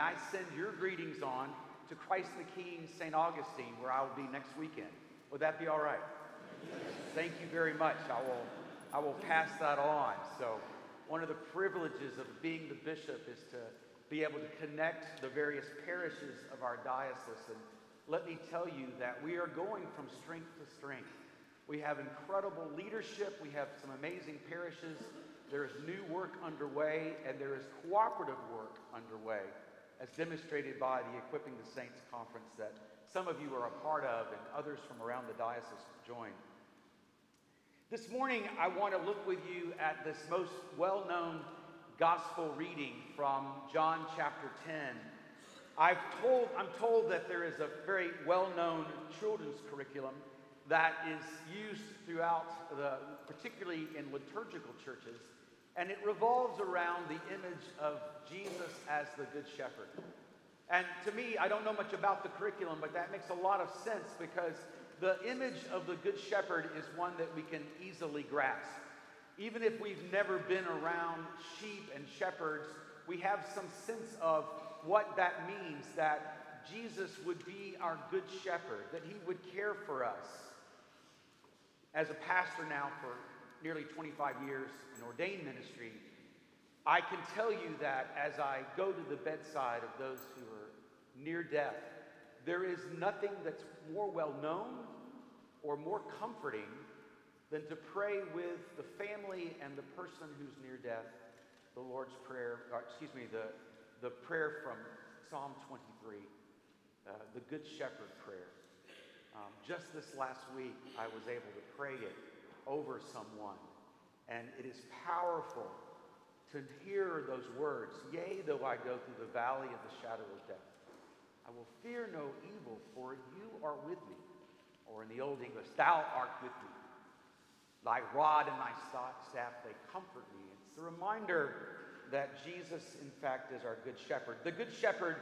I send your greetings on to Christ the King, St. Augustine, where I will be next weekend. Would that be all right? Thank you very much. I will pass that on. So one of the privileges of being the bishop is to be able to connect the various parishes of our diocese. And let me tell you that we are going from strength to strength. We have incredible leadership. We have some amazing parishes. There is new work underway, and there is cooperative work underway, as demonstrated by the Equipping the Saints conference that some of you are a part of and others from around the diocese have joined. This morning, I want to look with you at this most well-known gospel reading from John chapter 10. I'm told that there is a very well-known children's curriculum that is used throughout, particularly in liturgical churches, and it revolves around the image of Jesus as the Good Shepherd. And to me, I don't know much about the curriculum, but that makes a lot of sense because the image of the Good Shepherd is one that we can easily grasp. Even if we've never been around sheep and shepherds, we have some sense of what that means, that Jesus would be our Good Shepherd, that he would care for us. As a pastor now for nearly 25 years in ordained ministry, I can tell you that as I go to the bedside of those who are near death, there is nothing that's more well known or more comforting than to pray with the family and the person who's near death, the Lord's Prayer, the prayer from Psalm 23, the Good Shepherd prayer. Just this last week, I was able to pray it over someone, and it is powerful to hear those words. Yea, though I go through the valley of the shadow of death, I will fear no evil, for you are with me. Or in the Old English, thou art with me. Thy rod and thy staff, they comfort me. It's a reminder that Jesus, in fact, is our Good Shepherd. The Good Shepherd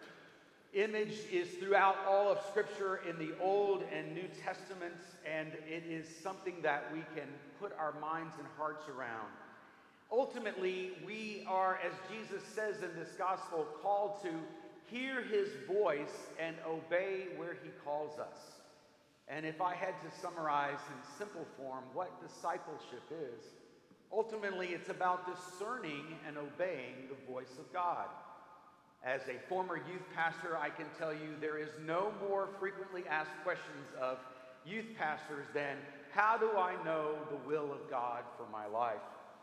image is throughout all of Scripture in the Old and New Testaments, and it is something that we can put our minds and hearts around. Ultimately, we are, as Jesus says in this gospel, called to hear his voice and obey where he calls us. And if I had to summarize in simple form what discipleship is, ultimately it's about discerning and obeying the voice of God. As a former youth pastor, I can tell you there is no more frequently asked questions of youth pastors than, how do I know the will of God for my life?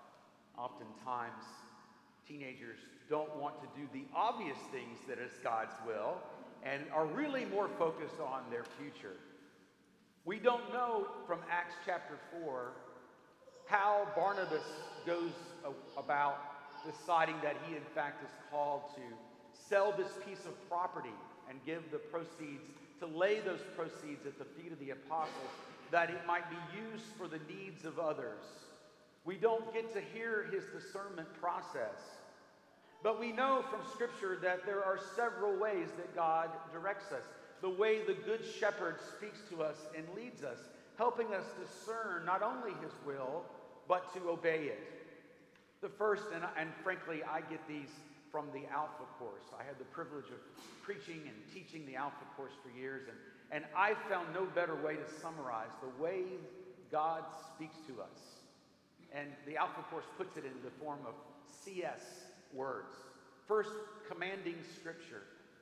Oftentimes, teenagers don't want to do the obvious things that is God's will and are really more focused on their future. We don't know from Acts chapter 4 how Barnabas goes about deciding that he in fact is called to sell this piece of property and give the proceeds, to lay those proceeds at the feet of the apostles, that it might be used for the needs of others. We don't get to hear his discernment process. But we know from Scripture that there are several ways that God directs us. The way the Good Shepherd speaks to us and leads us, helping us discern not only his will, but to obey it. The first, and frankly, I get these from the Alpha Course. I had the privilege of preaching and teaching the Alpha Course for years, and I found no better way to summarize the way God speaks to us. And the Alpha Course puts it in the form of CS words. First, commanding Scripture.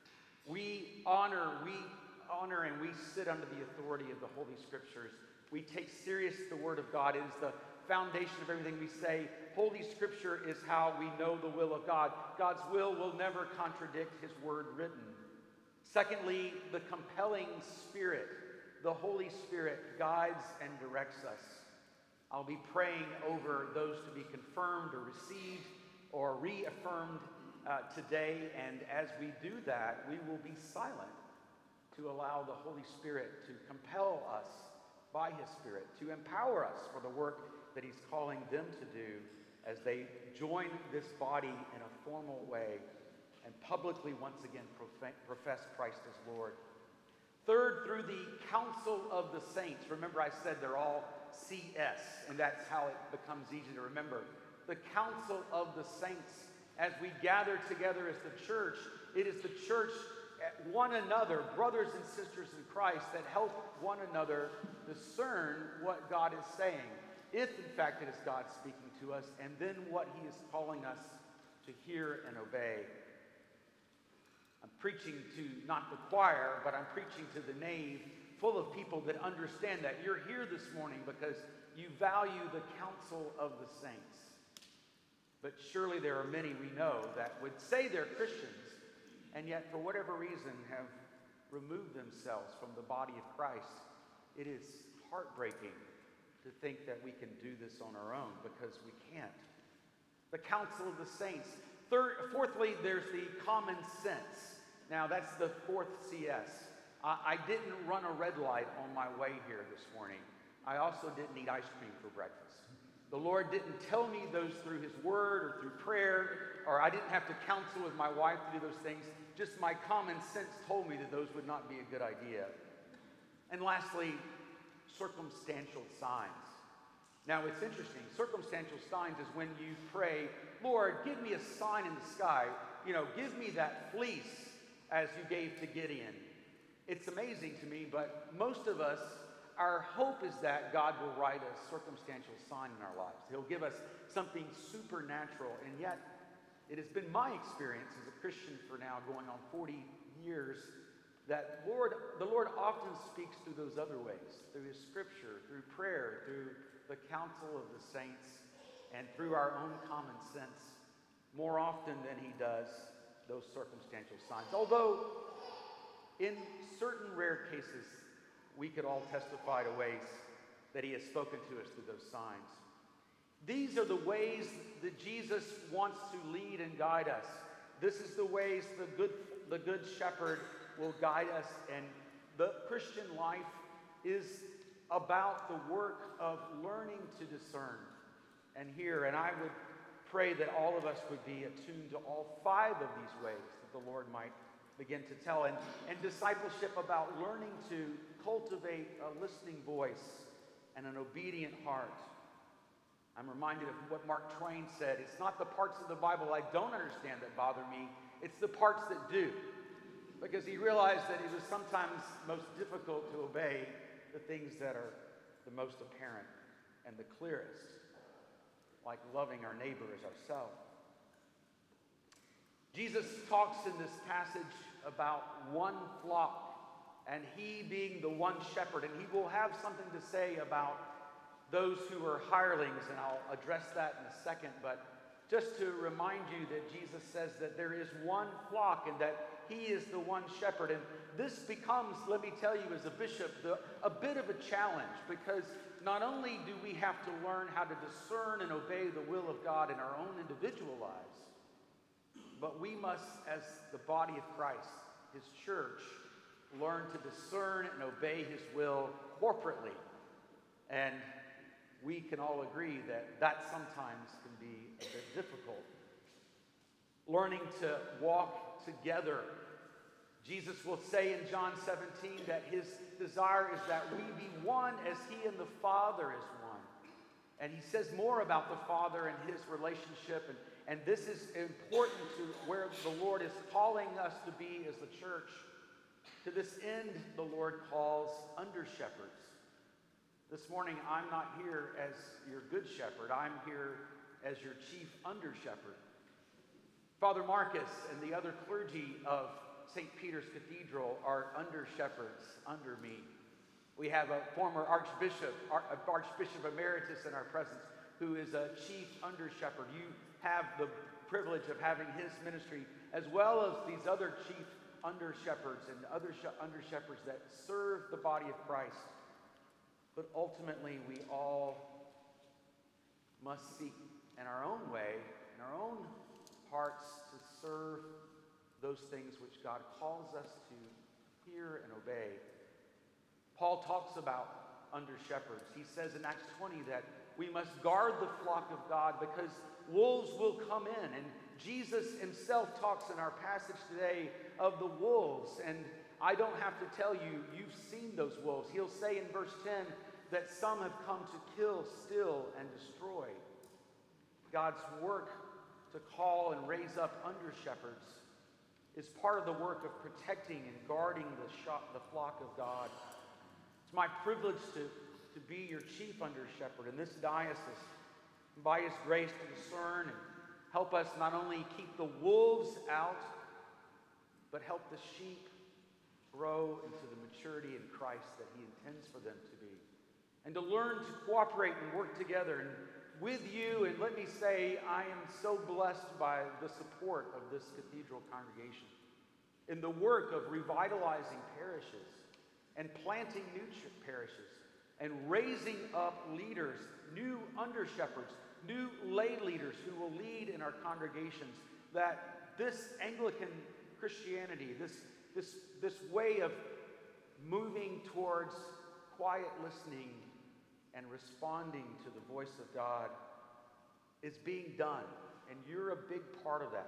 We honor and we sit under the authority of the Holy Scriptures. We take serious the Word of God. It is the foundation of everything we say. Holy Scripture is how we know the will of God. God's will never contradict his word written. Secondly, the compelling Spirit. The Holy Spirit guides and directs us. I'll be praying over those to be confirmed or received or reaffirmed today, and as we do that, we will be silent to allow the Holy Spirit to compel us by his Spirit, to empower us for the work that he's calling them to do as they join this body in a formal way and publicly once again profess Christ as Lord. Third, through the council of the saints. Remember, I said they're all CS, and that's how it becomes easy to remember. The council of the saints. As we gather together as the church, It is the church, one another, brothers and sisters in Christ, that help one another discern what God is saying, if in fact it is God speaking to us, and then what he is calling us to hear and obey. I'm preaching to not the choir, but I'm preaching to the nave full of people that understand that. You're here this morning because you value the counsel of the saints. But surely there are many we know that would say they're Christians, and yet for whatever reason have removed themselves from the body of Christ. It is heartbreaking to think that we can do this on our own, because we can't. The counsel of the saints. Fourthly, there's the common sense. Now, that's the fourth CS. I didn't run a red light on my way here this morning. I also didn't eat ice cream for breakfast. The Lord didn't tell me those through his word or through prayer, or I didn't have to counsel with my wife to do those things. Just my common sense told me that those would not be a good idea. And lastly, circumstantial signs. Now, it's interesting. Circumstantial signs is when you pray, Lord, give me a sign in the sky. Give me that fleece as you gave to Gideon. It's amazing to me, but most of us, our hope is that God will write a circumstantial sign in our lives. He'll give us something supernatural. And yet, it has been my experience as a Christian for now going on 40 years that the Lord often speaks through those other ways, through his scripture, through prayer, through the counsel of the saints, and through our own common sense, more often than he does those circumstantial signs. Although, in certain rare cases, we could all testify to ways that he has spoken to us through those signs. These are the ways that Jesus wants to lead and guide us. This is the ways the good shepherd will guide us, and the Christian life is about the work of learning to discern and hear. And I would pray that all of us would be attuned to all five of these ways that the Lord might begin to tell. And discipleship about learning to cultivate a listening voice and an obedient heart. I'm reminded of what Mark Twain said. It's not the parts of the Bible I don't understand that bother me. It's the parts that do. Because he realized that it was sometimes most difficult to obey the things that are the most apparent and the clearest, like loving our neighbor as ourselves. Jesus talks in this passage about one flock, and he being the one shepherd, and he will have something to say about those who are hirelings, and I'll address that in a second. But just to remind you that Jesus says that there is one flock and that he is the one shepherd. And this becomes, let me tell you as a bishop, a bit of a challenge, because not only do we have to learn how to discern and obey the will of God in our own individual lives, but we must, as the body of Christ, his church, learn to discern and obey his will corporately. And we can all agree that sometimes can be a bit difficult. Learning to walk together. Jesus will say in John 17 that his desire is that we be one as he and the Father is one. And he says more about the Father and his relationship. And this is important to where the Lord is calling us to be as the church. To this end, the Lord calls under-shepherds. This morning, I'm not here as your good shepherd. I'm here as your chief under-shepherd. Father Marcus and the other clergy of St. Peter's Cathedral are under-shepherds under me. We have a former Archbishop Emeritus in our presence who is a chief under-shepherd. You have the privilege of having his ministry, as well as these other chief under-shepherds and other under-shepherds that serve the body of Christ. But ultimately, we all must seek in our own way, in our own hearts, to serve those things which God calls us to hear and obey. Paul talks about under-shepherds. He says in Acts 20 that we must guard the flock of God because wolves will come in. And Jesus himself talks in our passage today of the wolves. And I don't have to tell you, you've seen those wolves. He'll say in verse 10 that some have come to kill, steal, and destroy. God's work to call and raise up under-shepherds is part of the work of protecting and guarding the flock of God. It's my privilege to be your chief under shepherd in this diocese, and by his grace to discern and help us not only keep the wolves out, but help the sheep grow into the maturity in Christ that he intends for them to be. And to learn to cooperate and work together and with you. And let me say, I am so blessed by the support of this cathedral congregation in the work of revitalizing parishes and planting new parishes and raising up leaders, new under-shepherds, new lay leaders who will lead in our congregations, that this Anglican Christianity, this way of moving towards quiet listening and responding to the voice of God is being done, and you're a big part of that.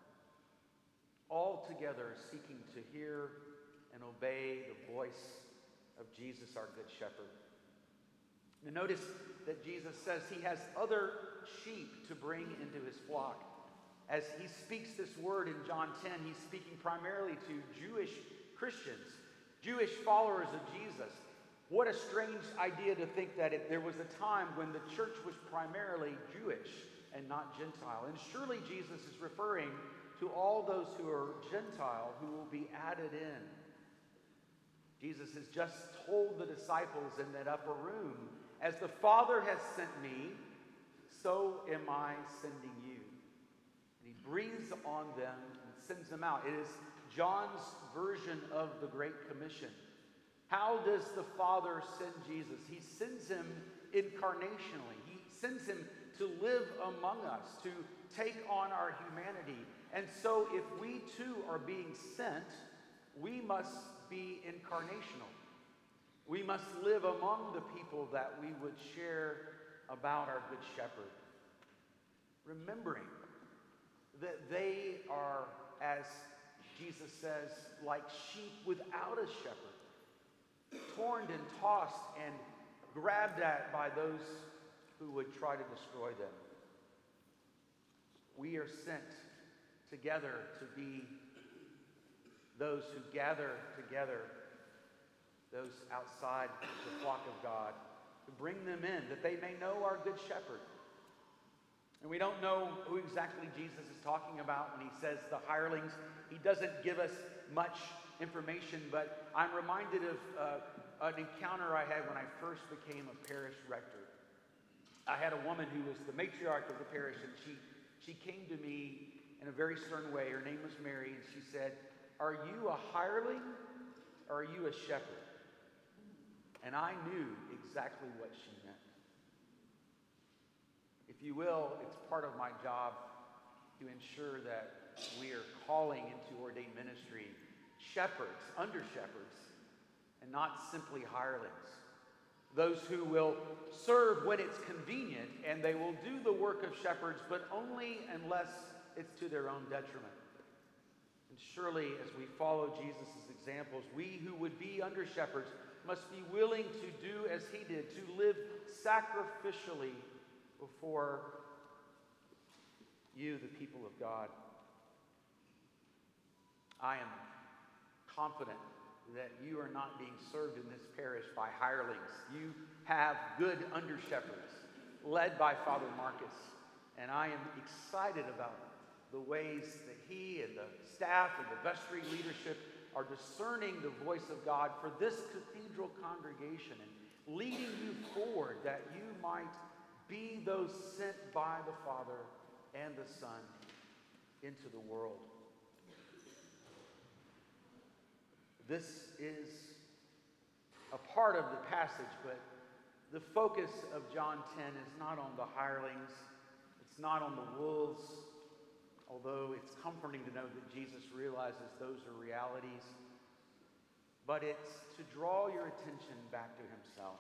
All together seeking to hear and obey the voice of Jesus, our Good Shepherd. Now notice that Jesus says he has other sheep to bring into his flock. As he speaks this word in John 10, he's speaking primarily to Jewish Christians, Jewish followers of Jesus. What a strange idea to think that there was a time when the church was primarily Jewish and not Gentile. And surely Jesus is referring to all those who are Gentile who will be added in. Jesus has just told the disciples in that upper room, as the Father has sent me, so am I sending you. And he breathes on them and sends them out. It is John's version of the Great Commission. How does the Father send Jesus? He sends him incarnationally. He sends him to live among us, to take on our humanity. And so if we too are being sent, we must be incarnational. We must live among the people that we would share about our Good Shepherd, remembering that they are, as Jesus says, like sheep without a shepherd, torn and tossed and grabbed at by those who would try to destroy them. We are sent together to be those who gather together those outside the flock of God, to bring them in, that they may know our Good Shepherd. And we don't know who exactly Jesus is talking about when he says the hirelings. He doesn't give us much information, but I'm reminded of an encounter I had when I first became a parish rector. I had a woman who was the matriarch of the parish, and she came to me in a very stern way. Her name was Mary, and she said, "Are you a hireling or are you a shepherd?" And I knew exactly what she meant. If you will, it's part of my job to ensure that we are calling into ordained ministry shepherds, under shepherds, and not simply hirelings. Those who will serve when it's convenient, and they will do the work of shepherds, but only unless it's to their own detriment. And surely, as we follow Jesus' examples, we who would be under shepherds must be willing to do as he did, to live sacrificially before you, the people of God. I am confident that you are not being served in this parish by hirelings. You have good under-shepherds led by Father Marcus, and I am excited about the ways that he and the staff and the vestry leadership are discerning the voice of God for this cathedral congregation and leading you forward that you might be those sent by the Father and the Son into the world. This is a part of the passage, but the focus of John 10 is not on the hirelings. It's not on the wolves, although it's comforting to know that Jesus realizes those are realities. But it's to draw your attention back to himself.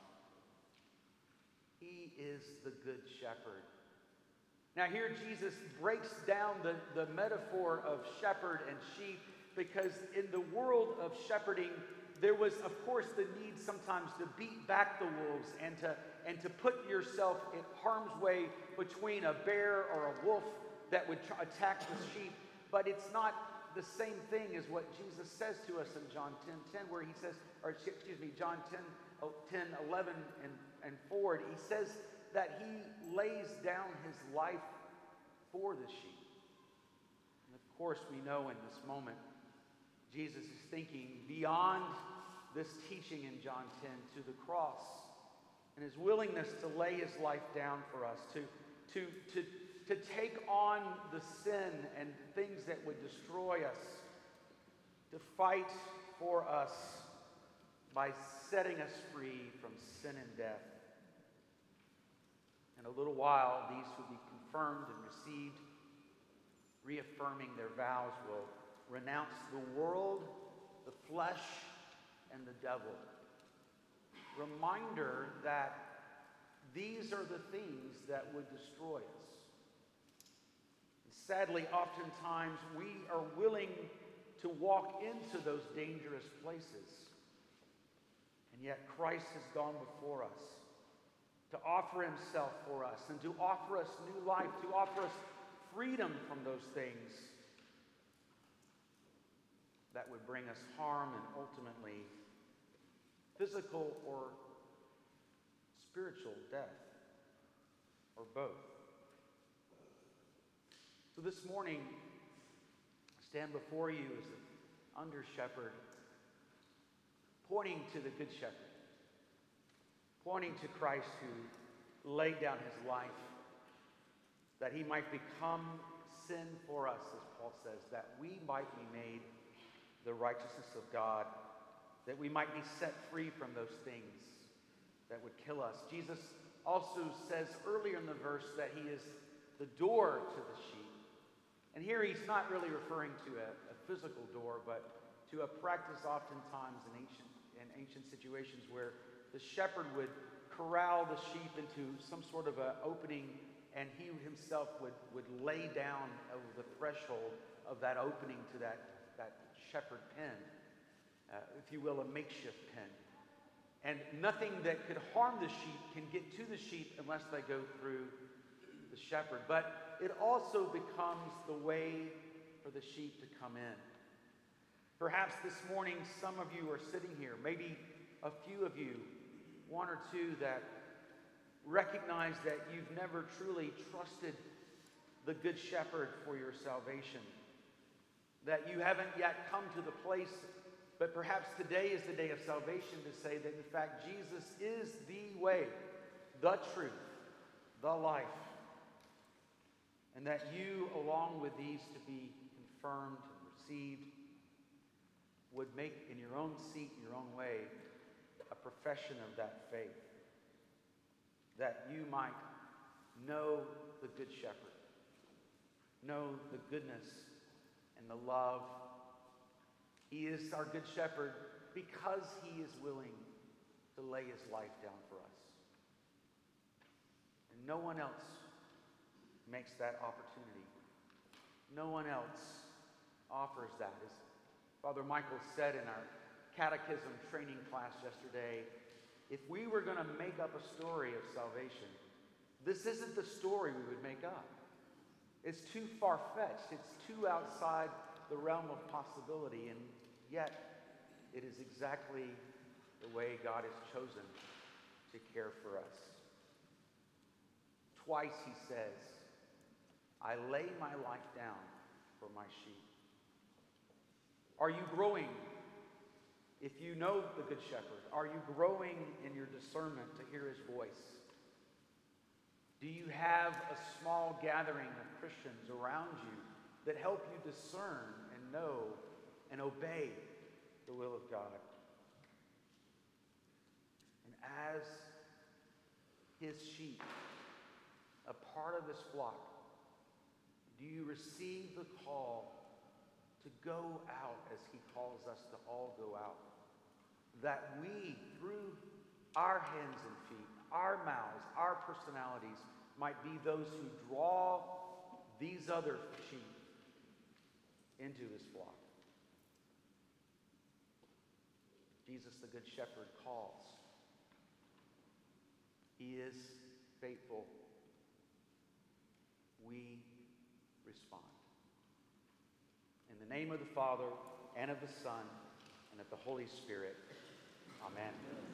He is the Good Shepherd. Now here Jesus breaks down the metaphor of shepherd and sheep, because in the world of shepherding, there was, of course, the need sometimes to beat back the wolves and to put yourself in harm's way between a bear or a wolf that would attack the sheep. But it's not the same thing as what Jesus says to us in John 10:10, where he says, or excuse me, John 10:11 and forward, he says that he lays down his life for the sheep. And of course, we know in this moment, Jesus is thinking beyond this teaching in John 10 to the cross and his willingness to lay his life down for us, to take on the sin and things that would destroy us, to fight for us by setting us free from sin and death. In a little while, these will be confirmed and received, reaffirming their vows, will renounce the world, the flesh, and the devil. Reminder that these are the things that would destroy us. And sadly, oftentimes we are willing to walk into those dangerous places. And yet Christ has gone before us to offer himself for us and to offer us new life, to offer us freedom from those things that would bring us harm and ultimately physical or spiritual death, or both. So this morning, I stand before you as the under-shepherd, pointing to the good shepherd, pointing to Christ who laid down his life that he might become sin for us, as Paul says, that we might be made the righteousness of God, that we might be set free from those things that would kill us. Jesus also says earlier in the verse that he is the door to the sheep. And here he's not really referring to a physical door, but to a practice oftentimes in ancient situations where the shepherd would corral the sheep into some sort of an opening, and he himself would lay down over the threshold of that opening to that shepherd pen, if you will, a makeshift pen. And nothing that could harm the sheep can get to the sheep unless they go through the shepherd. But it also becomes the way for the sheep to come in. Perhaps this morning some of you are sitting here, maybe a few of you, one or two, that recognize that you've never truly trusted the Good Shepherd for your salvation, that you haven't yet come to the place, but perhaps today is the day of salvation to say that in fact Jesus is the way, the truth, the life, and that you, along with these to be confirmed and received, would make in your own seat, in your own way, a profession of that faith, that you might know the Good Shepherd, know the goodness and the love. He is our Good Shepherd because he is willing to lay his life down for us. And no one else makes that opportunity. No one else offers that. As Father Michael said in our catechism training class yesterday, if we were going to make up a story of salvation, this isn't the story we would make up. It's too far-fetched. It's too outside the realm of possibility, and yet it is exactly the way God has chosen to care for us. Twice he says, I lay my life down for my sheep. Are you growing? If you know the Good Shepherd, are you growing in your discernment to hear his voice? Do you have a small gathering of Christians around you that help you discern and know and obey the will of God? And as his sheep, a part of his flock, do you receive the call to go out as he calls us to all go out? That we, through our hands and feet, our mouths, our personalities, might be those who draw these other sheep into his flock. Jesus, the Good Shepherd, calls. He is faithful. We respond. In the the name of the Father, and of the Son, and of the Holy Spirit. Amen.